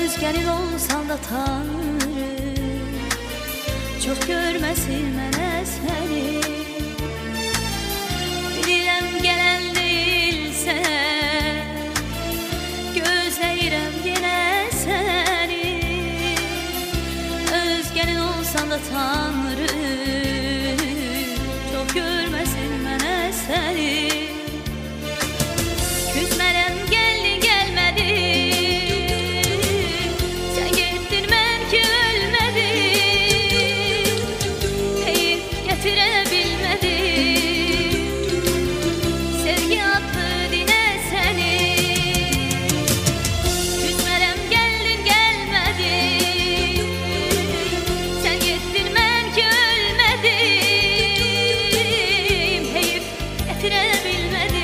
Özgenin olsan da Tanrı, çok görmesin mənə səni. Bilirəm gələn deyilsən, gözləyirəm yenə səni. Özgenin olsan da Tanrı, çok görmesin mənə səni. Küsmərəm gəldin gəlmədi, sən getdin mən ki ölmədim, heyif gətirə bilmədim, sevgi adlı dinə səni. Küsmərəm gəldin gəlmədi, sən getdin mən ki ölmədim, heyif gətirə bilmədim.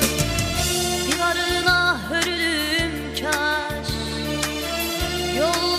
Yol